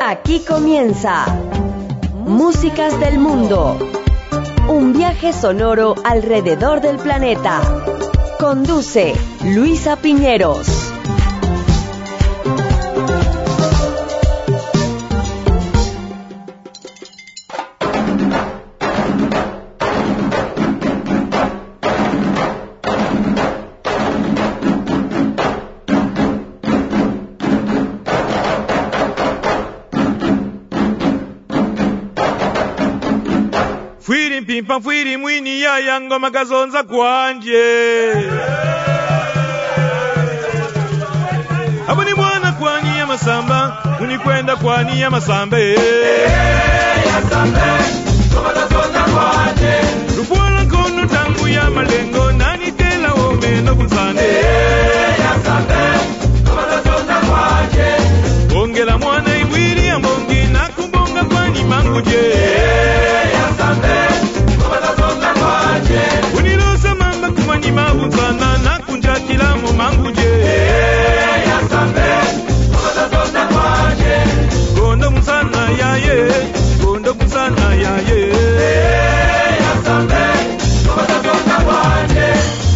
Aquí comienza Músicas del Mundo, un viaje sonoro alrededor del planeta. Conduce Luisa Piñeros. Pimpa fwiri mwini ya yango makazonza kwanje Abuni mwana kwani ya masamba Unikwenda kwani ya masamba ya sambe Kumakazonza kwanje Rufuala kono tangu ya malengo Nani tela ome no kuzane ya sambe Kumakazonza kwanje Ongela mwana ibwiri ya mongi Na kumbonga kwani manguje ya sambe Unilosa mamba kumani mabuzana na kunjatila mu manguje ya sambe kubatazonda kwaje Gondo musana yaye Gondo musana yaye ya sambe kubatazonda kwaje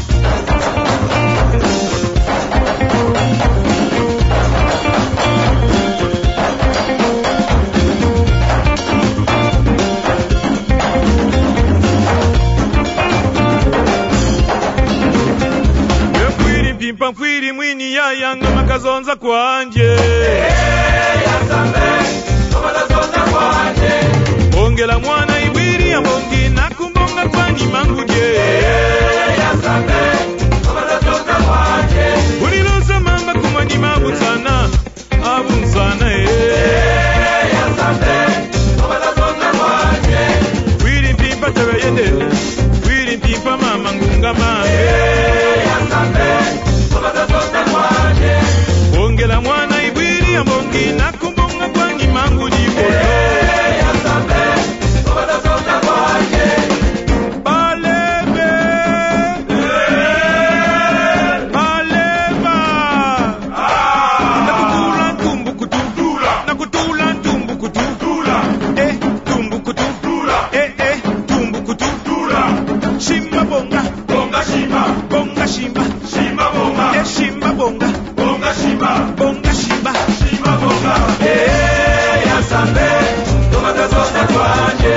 Pimpa fwiri mwini ya yanga makazonza kwanje ya sambe kubatazonda kwaje Ongela mwana ibwiri ya mongi na kumbonga kwani manguje ya sambe kubatazonda kwaje Unilosa mamba kumani mabuzana abuzana ya sambe kubatazonda kwaje Fwiri pimpa tebeyende Fwiri pimpa mama ngunga mange ya sambe kubatazonda kwaje Ongela mwana ibwiri ya mongi na kumbonga kwani mangu jibolo ya sambe kubatazonda kwaje Balebe Baleba Nakutula tumbukutu Nakutula tumbukutu Tumbukutu Tumbukutu Shimba bonga bonga shima Bonga shimba shima bonga Shimba bonga bonga shima Bonga shimba shima bonga ya sambe kubatazonda kwaje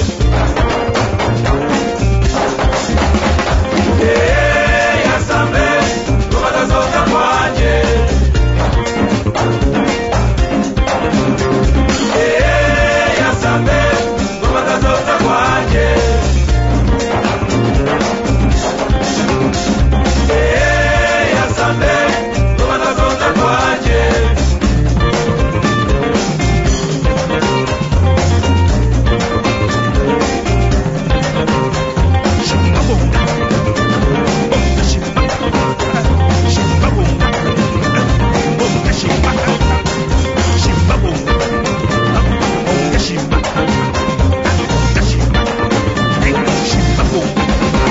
ya sambe kubatazonda kwaje ya sambe kubatazonda kwaje ya sambe kubatazonda kwaje Shimba bonga Bonga shimba Shimba bonga Bonga shimba Shimba bonga Bonga shimba Bonga shimba Shimba bonga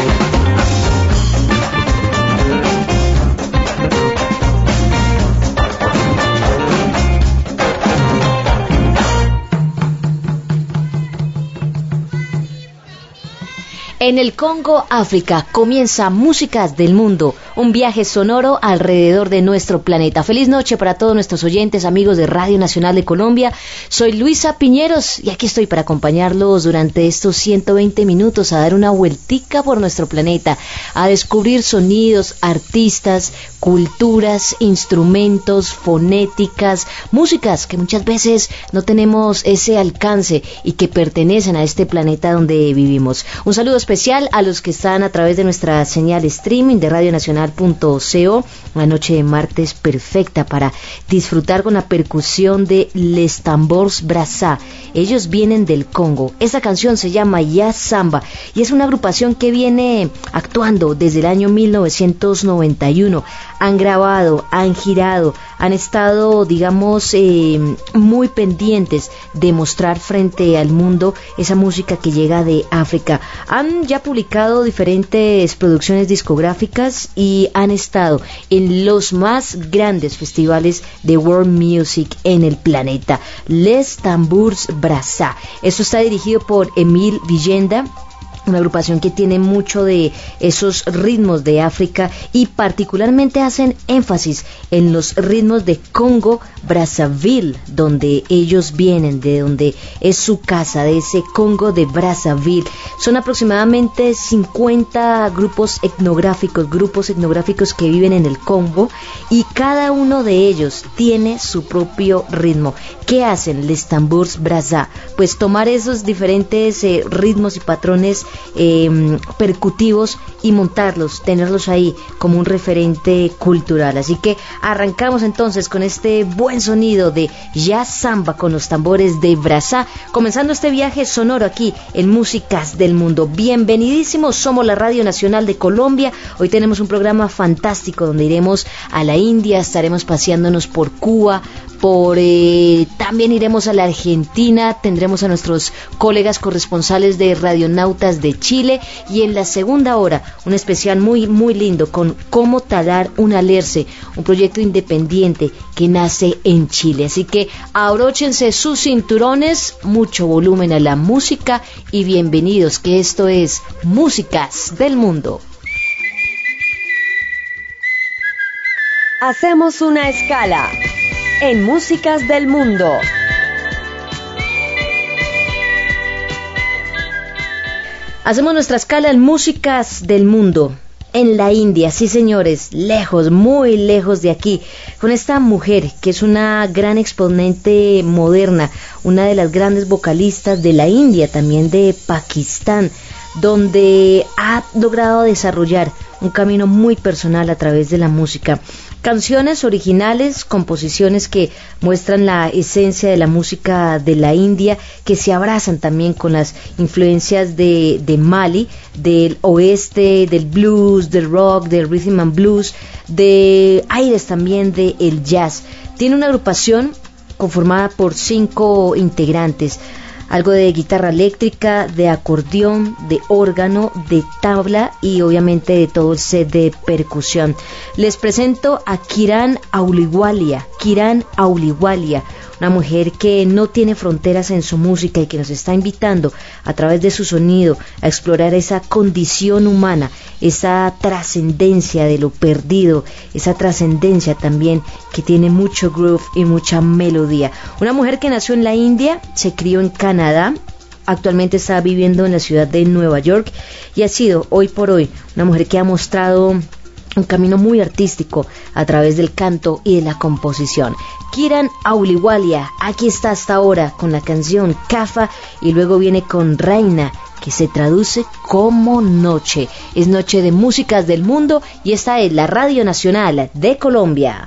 En el Congo, África, comienza Músicas del Mundo, un viaje sonoro alrededor de nuestro planeta. Feliz noche para todos nuestros oyentes, amigos de Radio Nacional de Colombia. Soy Luisa Piñeros y aquí estoy para acompañarlos durante estos 120 minutos a dar una vueltica por nuestro planeta, a descubrir sonidos, artistas, culturas, instrumentos, fonéticas, músicas que muchas veces no tenemos ese alcance y que pertenecen a este planeta donde vivimos. Un saludo especial a los que están a través de nuestra señal streaming de radionacional.co. Una noche de martes perfecta para disfrutar con la percusión de Les Tambors Braza. Ellos vienen del Congo. Esta canción se llama Ya Samba y es una agrupación que viene actuando desde el año 1991. Han grabado, han girado, han estado, digamos, muy pendientes de mostrar frente al mundo esa música que llega de África. Han ya publicado diferentes producciones discográficas y y han estado en los más grandes festivales de world music en el planeta, Les Tambours Brazza. Esto está dirigido por Emile Villenda, una agrupación que tiene mucho de esos ritmos de África y particularmente hacen énfasis en los ritmos de Congo, Brazzaville, donde ellos vienen, de donde es su casa, de ese Congo de Brazzaville. Son aproximadamente 50 grupos etnográficos que viven en el Congo y cada uno de ellos tiene su propio ritmo. ¿Qué hacen Les Tambours Brazza? Pues tomar esos diferentes ritmos y patrones percutivos y montarlos, tenerlos ahí como un referente cultural. Así que arrancamos entonces con este buen sonido de jazz samba con los tambores de Brazza, comenzando este viaje sonoro aquí en Músicas del Mundo. Bienvenidísimos, somos la Radio Nacional de Colombia. Hoy tenemos un programa fantástico donde iremos a la India, estaremos paseándonos por Cuba, también iremos a la Argentina, tendremos a nuestros colegas corresponsales de Radionautas de Chile y en la segunda hora un especial muy muy lindo con Cómo talar un alerce, un proyecto independiente que nace en Chile. Así que abróchense sus cinturones, mucho volumen a la música y bienvenidos, que esto es Músicas del Mundo. Hacemos una escala en Músicas del Mundo. Hacemos nuestra escala en Músicas del Mundo, en la India, sí señores, lejos, muy lejos de aquí, con esta mujer que es una gran exponente moderna, una de las grandes vocalistas de la India, también de Pakistán, donde ha logrado desarrollar un camino muy personal a través de la música. Canciones originales, composiciones que muestran la esencia de la música de la India, que se abrazan también con las influencias de Mali, del oeste, del blues, del rock, del rhythm and blues, de aires también del jazz. Tiene una agrupación conformada por 5 integrantes, algo de guitarra eléctrica, de acordeón, de órgano, de tabla y obviamente de todo el set de percusión. Les presento a Kiran Ahluwalia, una mujer que no tiene fronteras en su música y que nos está invitando a través de su sonido a explorar esa condición humana, esa trascendencia de lo perdido, esa trascendencia también que tiene mucho groove y mucha melodía. Una mujer que nació en la India, se crió en Canadá, actualmente está viviendo en la ciudad de Nueva York y ha sido hoy por hoy una mujer que ha mostrado un camino muy artístico a través del canto y de la composición. Kiran Ahluwalia, aquí está hasta ahora con la canción Kafa y luego viene con Reina, que se traduce como noche. Es noche de Músicas del Mundo y esta es la Radio Nacional de Colombia.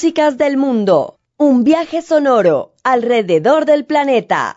músicas del mundo. Un viaje sonoro alrededor del planeta.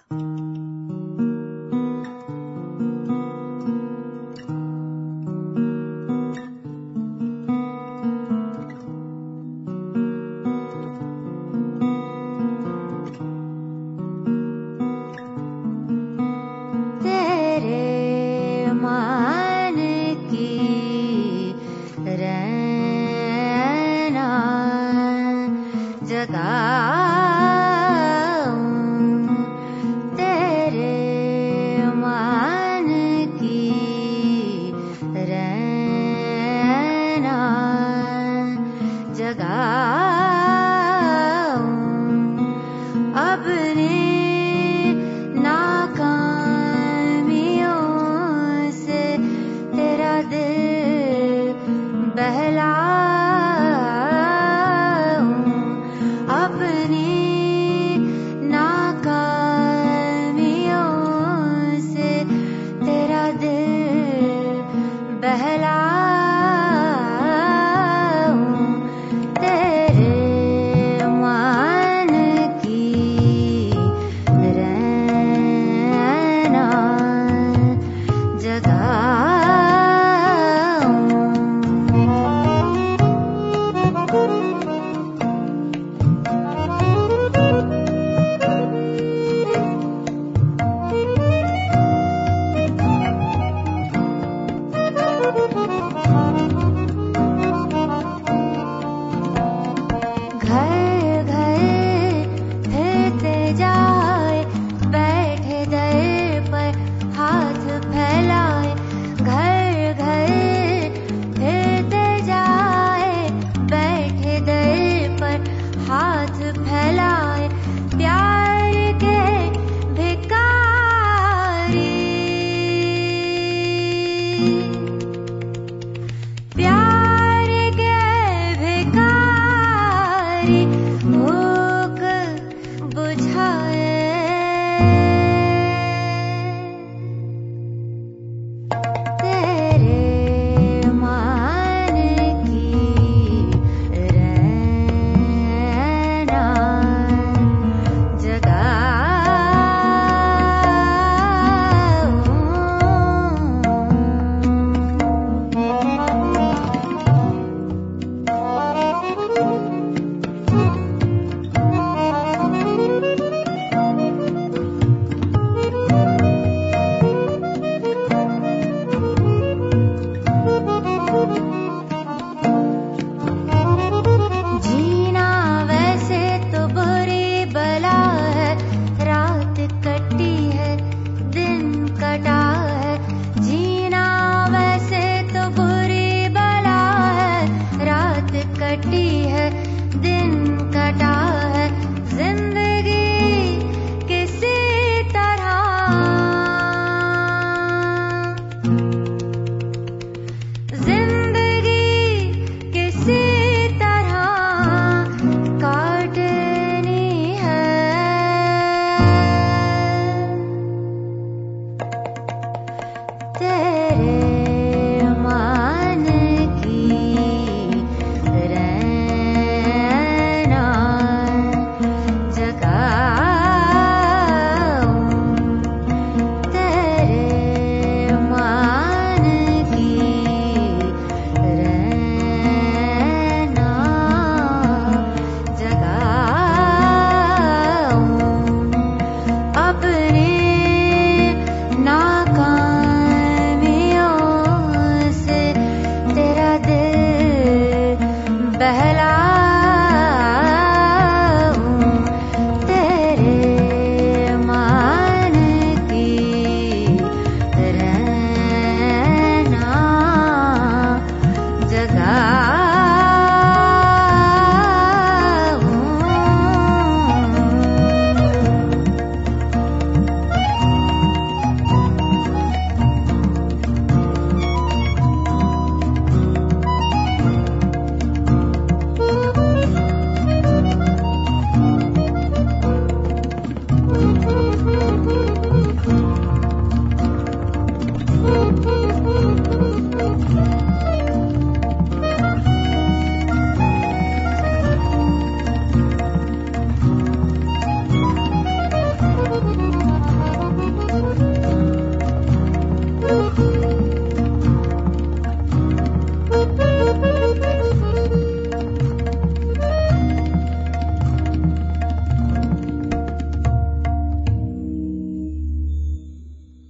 अपनी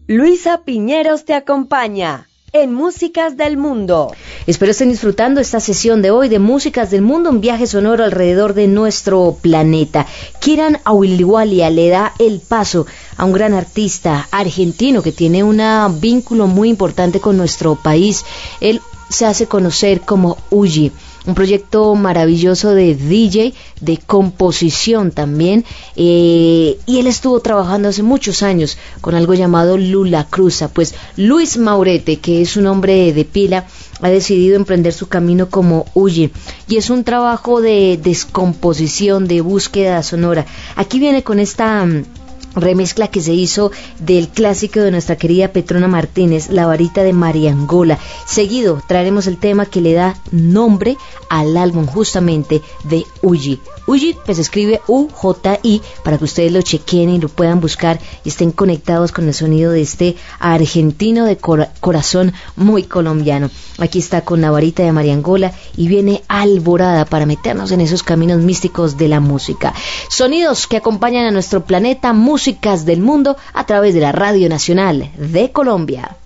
Luisa Piñeros te acompaña en Músicas del Mundo. Espero estén disfrutando esta sesión de hoy de Músicas del Mundo, un viaje sonoro alrededor de nuestro planeta. Kiran Ahluwalia le da el paso a un gran artista argentino que tiene un vínculo muy importante con nuestro país. Él se hace conocer como Uji, un proyecto maravilloso de DJ, de composición también, y él estuvo trabajando hace muchos años con algo llamado Lula Cruza. Pues Luis Maurete, que es un hombre de pila, ha decidido emprender su camino como Uji, y es un trabajo de descomposición, de búsqueda sonora. Aquí viene con esta remezcla que se hizo del clásico de nuestra querida Petrona Martínez, La varita de Mariangola. Seguido traeremos el tema que le da nombre al álbum justamente de Uji. Uji pues se escribe U-J-I, para que ustedes lo chequen y lo puedan buscar y estén conectados con el sonido de este argentino de corazón muy colombiano. Aquí está con La varita de Mariangola y viene Alborada para meternos en esos caminos místicos de la música. Sonidos que acompañan a nuestro planeta, Músicas del Mundo a través de la Radio Nacional de Colombia.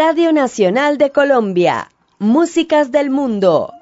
Radio Nacional de Colombia. Músicas del mundo.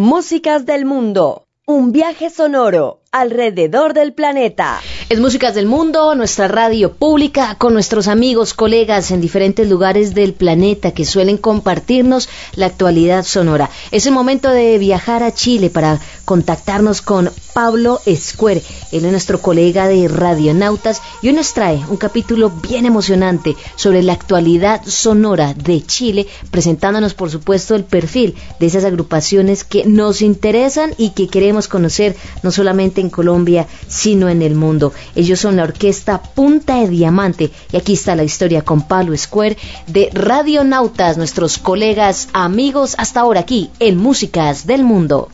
Músicas del mundo. Un viaje sonoro alrededor del planeta. Es Músicas del Mundo, nuestra radio pública, con nuestros amigos, colegas en diferentes lugares del planeta que suelen compartirnos la actualidad sonora. Es el momento de viajar a Chile para contactarnos con Pablo Escuer. Él es nuestro colega de Radionautas y hoy nos trae un capítulo bien emocionante sobre la actualidad sonora de Chile, presentándonos por supuesto el perfil de esas agrupaciones que nos interesan y que queremos conocer no solamente en Colombia, sino en el mundo. Ellos son la orquesta Punta de Diamante y aquí está la historia con Pablo Escuer de Radionautas, nuestros colegas, amigos, hasta ahora aquí en Músicas del Mundo.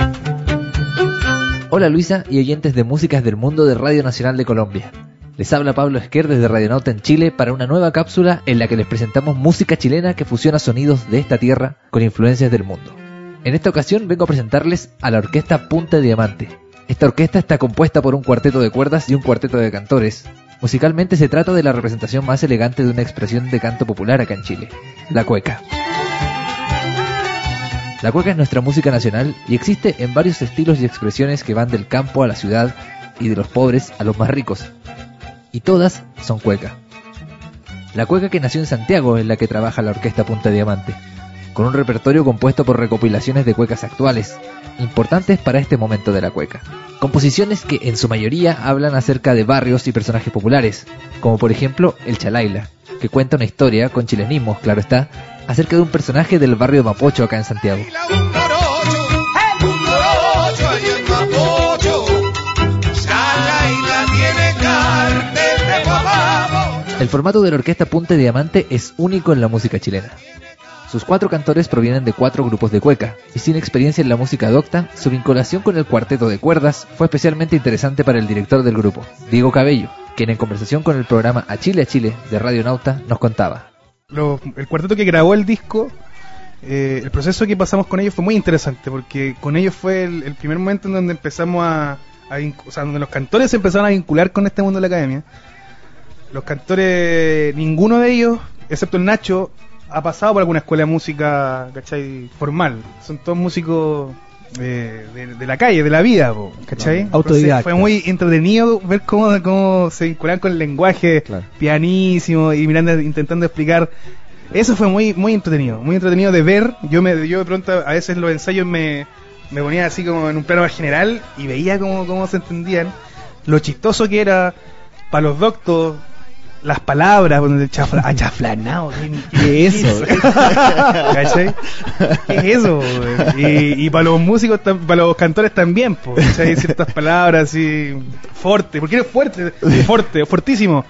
Hola Luisa y oyentes de Músicas del Mundo de Radio Nacional de Colombia. Les habla Pablo Esquer desde Radionauta en Chile para una nueva cápsula en la que les presentamos música chilena que fusiona sonidos de esta tierra con influencias del mundo. En esta ocasión vengo a presentarles a la orquesta Punta de Diamante. Esta orquesta está compuesta por un cuarteto de cuerdas y un cuarteto de cantores. Musicalmente se trata de la representación más elegante de una expresión de canto popular acá en Chile, la cueca. La cueca es nuestra música nacional y existe en varios estilos y expresiones que van del campo a la ciudad y de los pobres a los más ricos. Y todas son cueca. La cueca que nació en Santiago es la que trabaja la orquesta Punta de Diamante, con un repertorio compuesto por recopilaciones de cuecas actuales, importantes para este momento de la cueca. Composiciones que en su mayoría hablan acerca de barrios y personajes populares, como por ejemplo El Chalaila, que cuenta una historia, con chilenismos claro está, acerca de un personaje del barrio Mapocho acá en Santiago. El formato de la orquesta Punta de Diamante es único en la música chilena. Sus 4 cantores provienen de 4 grupos de cueca, y sin experiencia en la música docta, su vinculación con el cuarteto de cuerdas fue especialmente interesante para el director del grupo, Diego Cabello, quien en conversación con el programa A Chile de Radionauta nos contaba. El cuarteto que grabó el disco, el proceso que pasamos con ellos fue muy interesante, porque con ellos fue el primer momento en donde empezamos donde los cantores se empezaron a vincular con este mundo de la academia. Los cantores, ninguno de ellos, excepto el Nacho, ha pasado por alguna escuela de música, ¿cachai? Formal. Son todos músicos de la calle, de la vida, ¿cachai? Autodidacta. Fue muy entretenido ver cómo se vinculan con el lenguaje pianísimo y mirando, intentando explicar. Eso fue muy entretenido de ver. Yo de pronto a veces los ensayos me ponía así como en un plano más general y veía cómo se entendían. Lo chistoso que era para los doctos las palabras, achaflanado, ¿qué es eso? ¿Cachai? ¿Qué es eso? Y para los músicos, para los cantores también, ¿cachai? Ciertas palabras así, fuerte, porque eres fuerte, fuertísimo.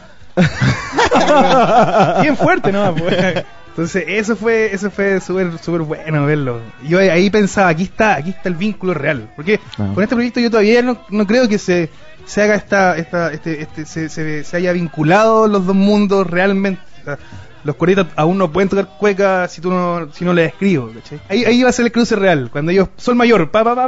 Bien fuerte, ¿no? Entonces eso fue súper bueno verlo. Yo ahí pensaba, aquí está el vínculo real, porque con este proyecto yo todavía no creo que se haga se haya vinculado los dos mundos realmente. O sea, los coristas aún no pueden tocar cueca si no les escribo, ¿cachai? Ahí va a ser el cruce real, cuando ellos sol mayor,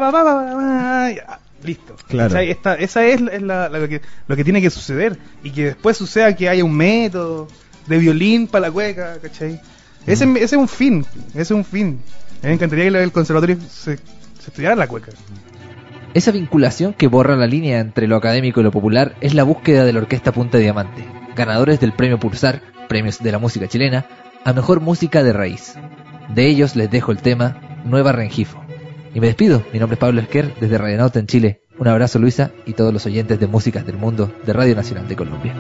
listo. Claro. Esa es lo que tiene que suceder, y que después suceda que haya un método de violín para la cueca, ¿cachai? Ese es un fin. A mí me encantaría que el conservatorio se estudiara la cueca. Esa vinculación que borra la línea entre lo académico y lo popular es la búsqueda de la orquesta Punta de Diamante, ganadores del premio Pulsar, premios de la música chilena, a mejor música de raíz. De ellos les dejo el tema Nueva Rengifo. Y me despido, mi nombre es Pablo Esquer desde Radionauta en Chile. Un abrazo Luisa y todos los oyentes de Músicas del Mundo de Radio Nacional de Colombia.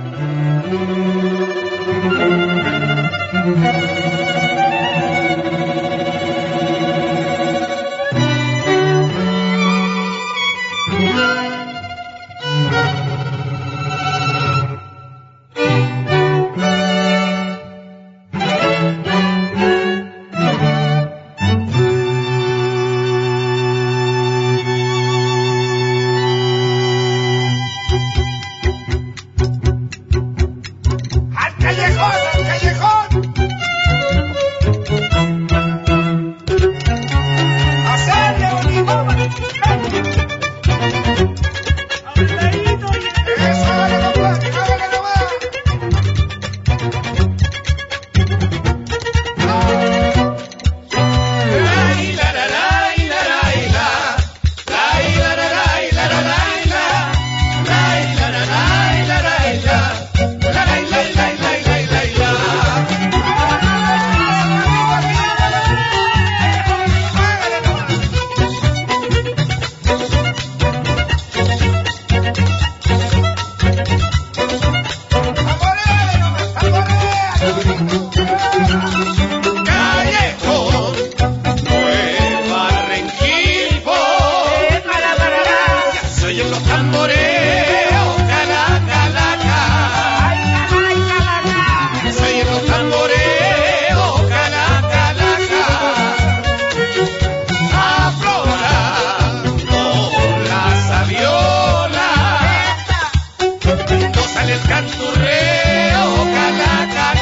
no sale el canturreo, calaca,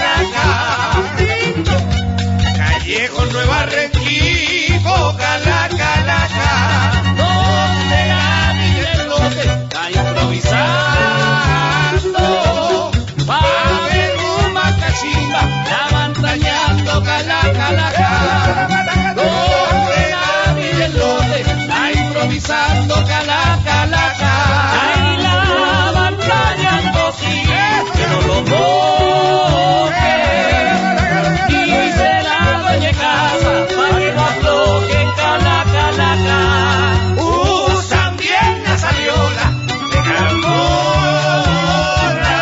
Callejo Nueva Requijo, calaca, donde la Miguelote está improvisando, pa' ver un macachimba, la van dañando, calaca, donde la Miguelote está improvisando, calaca, ahí la van dañando, sí, que no lo moje, y se la doña casa, pa' que no afloje, calaca, usan bien la saliola de Carmona.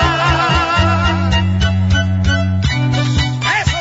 Eso,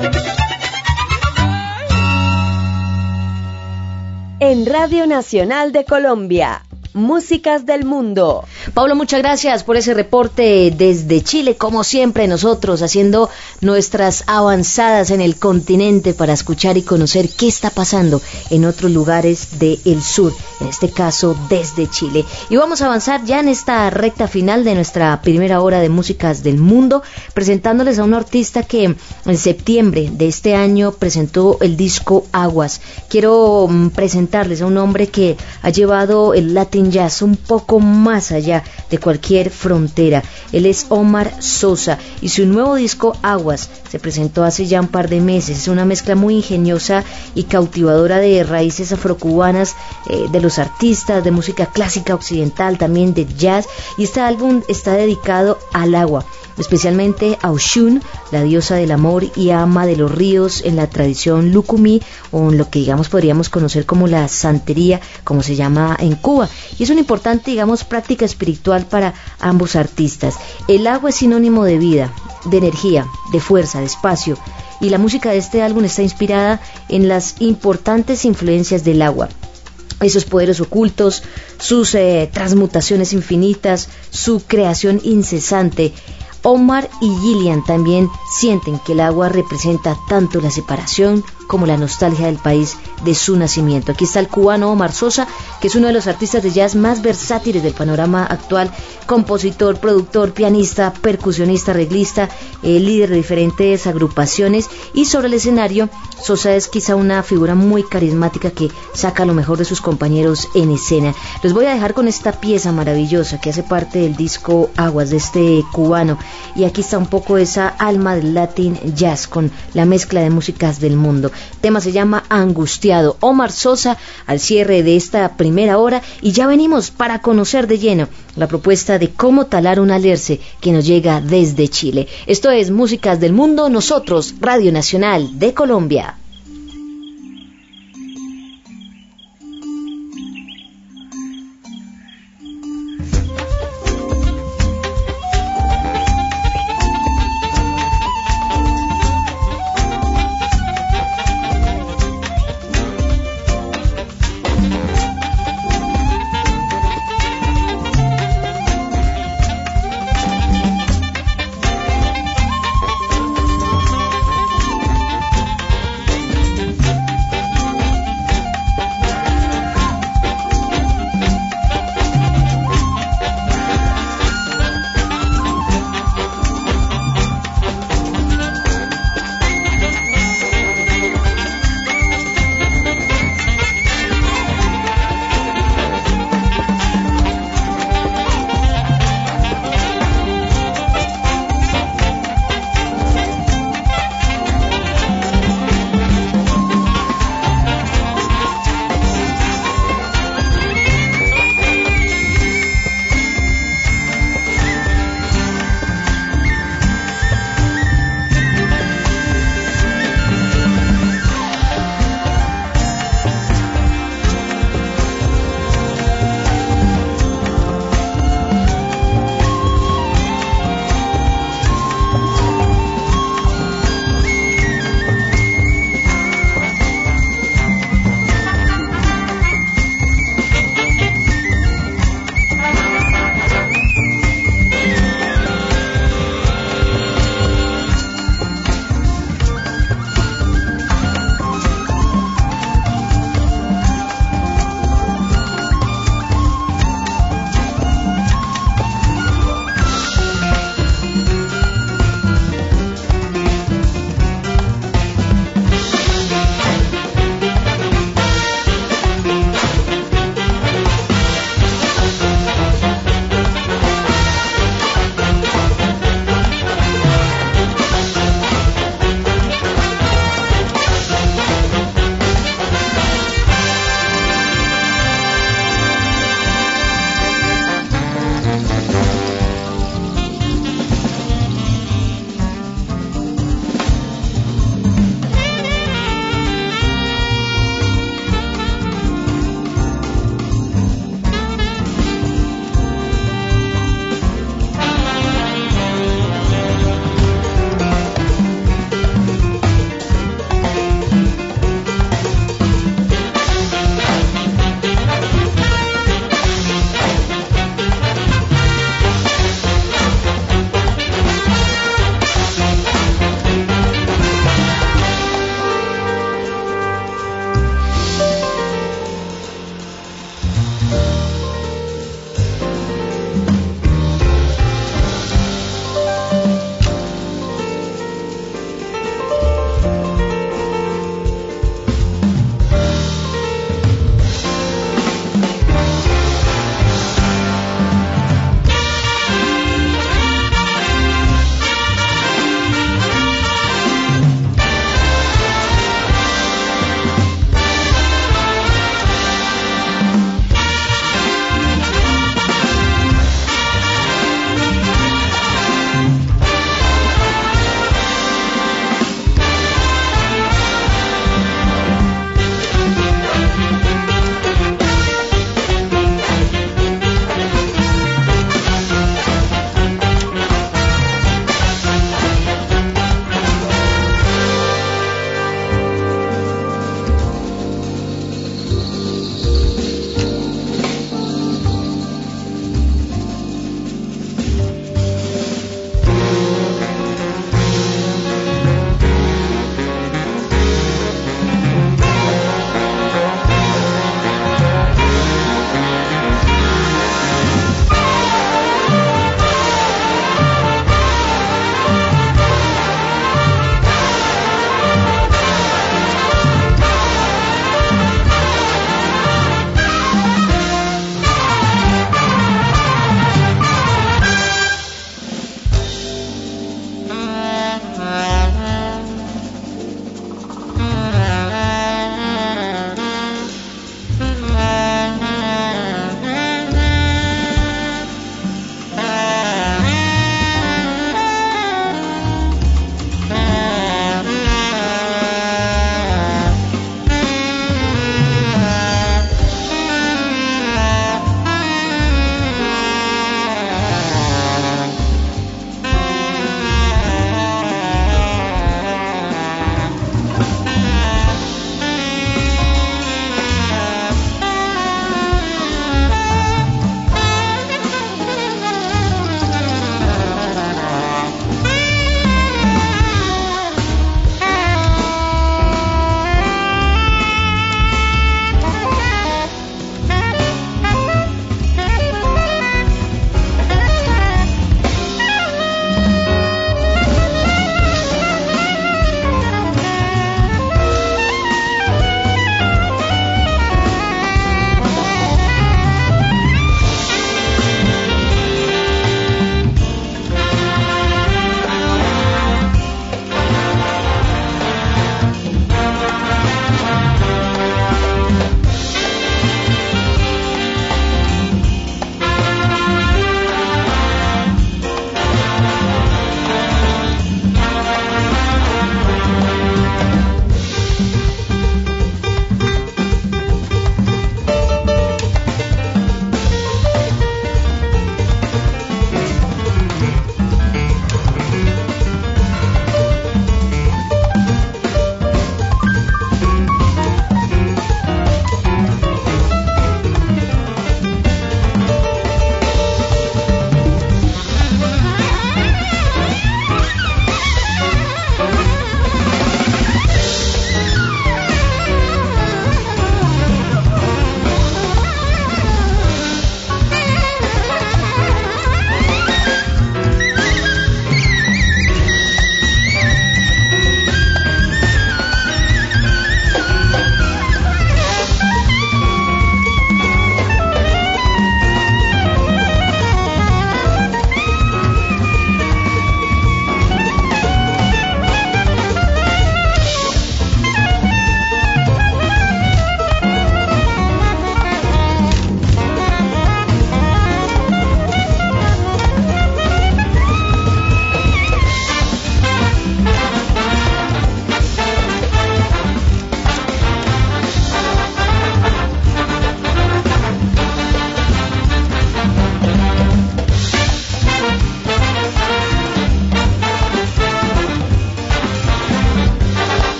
En Radio Nacional de Colombia, Músicas del Mundo. Pablo, muchas gracias por ese reporte desde Chile, como siempre nosotros haciendo nuestras avanzadas en el continente para escuchar y conocer qué está pasando en otros lugares del sur, en este caso desde Chile. Y vamos a avanzar ya en esta recta final de nuestra primera hora de Músicas del Mundo, presentándoles a un artista que en septiembre de este año presentó el disco Aguas. Quiero presentarles a un hombre que ha llevado el Latin Jazz un poco más allá de cualquier frontera. Él es Omar Sosa y su nuevo disco Aguas se presentó hace ya un par de meses. Es una mezcla muy ingeniosa y cautivadora de raíces afrocubanas, de los artistas de música clásica occidental, también de jazz, y este álbum está dedicado al agua, especialmente a Oshun, la diosa del amor y ama de los ríos en la tradición Lucumí, o en lo que digamos podríamos conocer como la santería, como se llama en Cuba, y es una importante práctica espiritual para ambos artistas. El agua es sinónimo de vida, de energía, de fuerza, de espacio, y la música de este álbum está inspirada en las importantes influencias del agua, esos poderes ocultos, sus transmutaciones infinitas, su creación incesante. Omar y Gillian también sienten que el agua representa tanto la separación como la nostalgia del país de su nacimiento. Aquí está el cubano Omar Sosa, que es uno de los artistas de jazz más versátiles del panorama actual, compositor, productor, pianista, percusionista, arreglista, líder de diferentes agrupaciones, y sobre el escenario Sosa es quizá una figura muy carismática que saca lo mejor de sus compañeros en escena. Los voy a dejar con esta pieza maravillosa que hace parte del disco Aguas de este cubano, y aquí está un poco esa alma del Latin Jazz con la mezcla de músicas del mundo. El tema se llama Angustiado. Omar Sosa al cierre de esta primera hora, y ya venimos para conocer de lleno la propuesta de cómo talar un alerce que nos llega desde Chile. Esto es Músicas del Mundo, nosotros, Radio Nacional de Colombia.